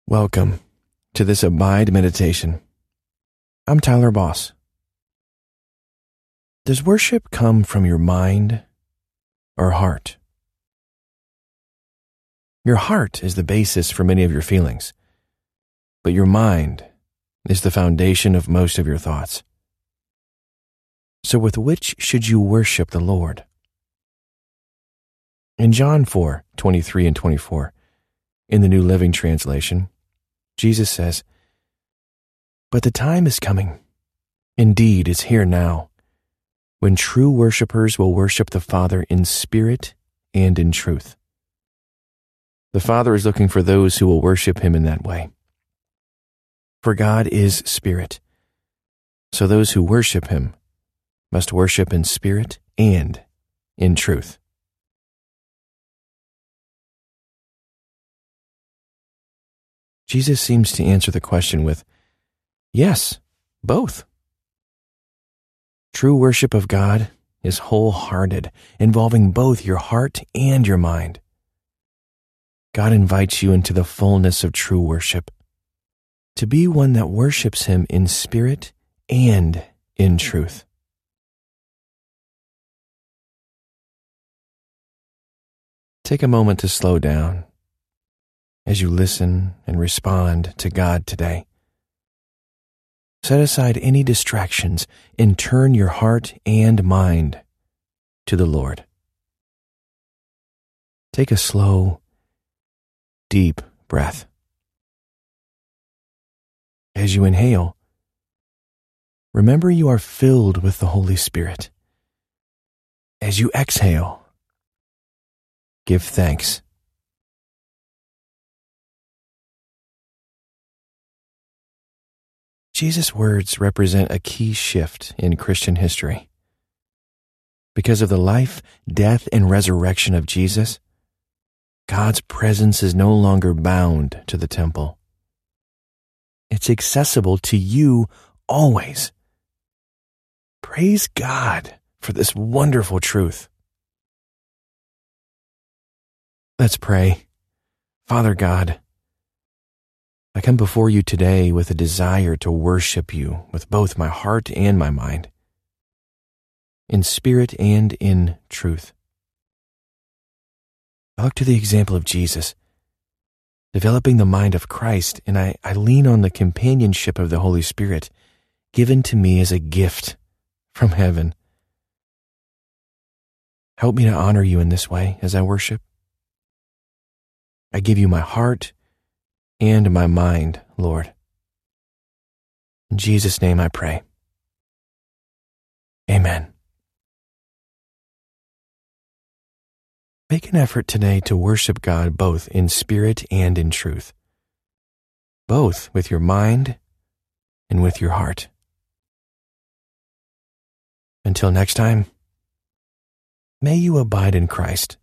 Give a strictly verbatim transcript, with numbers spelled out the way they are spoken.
Welcome to this Abide Meditation. I'm Tyler Boss. Does worship come from your mind or heart? Your heart is the basis for many of your feelings, but your mind is the foundation of most of your thoughts. So with which should you worship the Lord? In John four, twenty-three and twenty-four, in the New Living Translation, Jesus says, "But the time is coming, indeed it's here now, when true worshipers will worship the Father in spirit and in truth." The Father is looking for those who will worship Him in that way. For God is spirit, so those who worship Him must worship in spirit and in truth. Jesus seems to answer the question with, yes, both. True worship of God is wholehearted, involving both your heart and your mind. God invites you into the fullness of true worship, to be one that worships Him in spirit and in truth. Take a moment to slow down as you listen and respond to God today. Set aside any distractions and turn your heart and mind to the Lord. Take a slow, deep breath. As you inhale, remember you are filled with the Holy Spirit. As you exhale, give thanks. Jesus' words represent a key shift in Christian history. Because of the life, death, and resurrection of Jesus, God's presence is no longer bound to the temple. It's accessible to you always. Praise God for this wonderful truth. Let's pray. Father God, I come before you today with a desire to worship you with both my heart and my mind, in spirit and in truth. I look to the example of Jesus, developing the mind of Christ, and I, I lean on the companionship of the Holy Spirit given to me as a gift from heaven. Help me to honor you in this way as I worship. I give you my heart and my mind, Lord. In Jesus' name I pray. Amen. Make an effort today to worship God both in spirit and in truth, both with your mind and with your heart. Until next time, may you abide in Christ